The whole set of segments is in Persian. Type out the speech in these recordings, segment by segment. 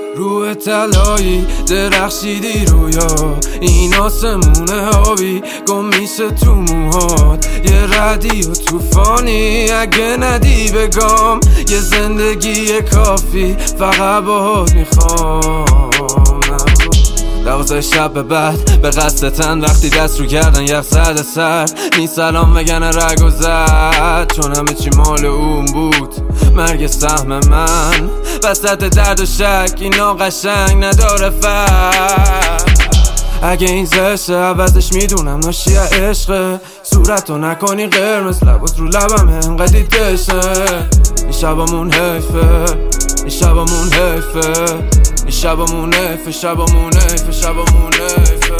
روح طلایی درخشیدی رویا، این آسمونه آبی گم میشه تو موهات، یه ردی و توفانی اگه ندی بگم، یه زندگی کافی فقط باهات میخوام. 12 شب به بعد به قصد تن وقتی دست رو کردن یخ سرد سرد، نی سلام بگن رگ و زد، چون همه چی مال اون بود مرگ سهم من. وسط درد و شک اینا قشنگ نداره فرق، اگه این زشته عوضش میدونم ناشی عشقه، صورتو نکنی قرمز لبات رو لبمه انقدر دیدشه. این شبامون حیفه، این شبامون حیفه، این شبامون حیفه، شبامون حیفه، شبامون حیفه.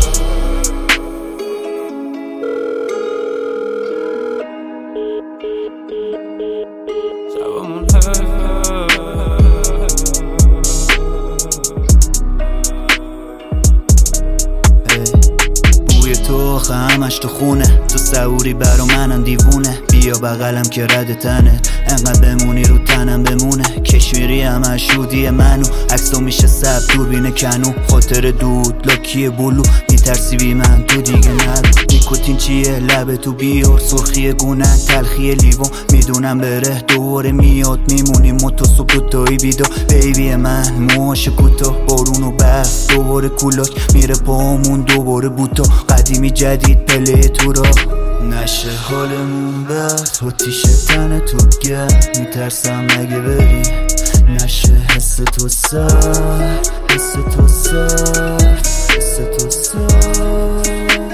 شبامون حیفه. تو همش تو خونه، تو سعوری برا منم دیوونه، بیا بغلم که رد تنت انقدر بمونی رو تنم بمونه، کشمیری همش شودی منو، عکسو میشه سب دوربین کنو، خاطر دود لاکی بلو، میترسی بی من تو دیگه نرو، نیکوتین چیه لب تو بیار، سرخی گونن تلخی لیوان، میدونم بره دوباره میاد، میمونیم متو صبح دوتایی بیدا، بیبی من موهاش کوتاه، بارون و برف دوباره کولاک، میره پامون دوباره بوتا، قدیمی جدید پله تو را نشه حالمون بد، تو تیشه تن تو گرد، میترسم اگه بری نشه حس تو سر، حس تو سر، حس تو سر،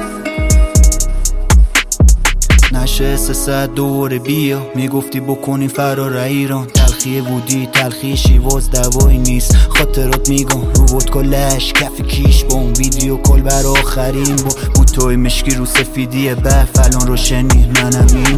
نشه حس صد دوره بیا، میگفتی بکنی فرار ایران، تلخی بودی تلخی شیواز دوایی نیست، خاطرات میگم رو ودکا لش کف کیش با اون ویدیو کل بر آخرین با بوتوی مشکی رو سفیدی برف، الان روشنی منم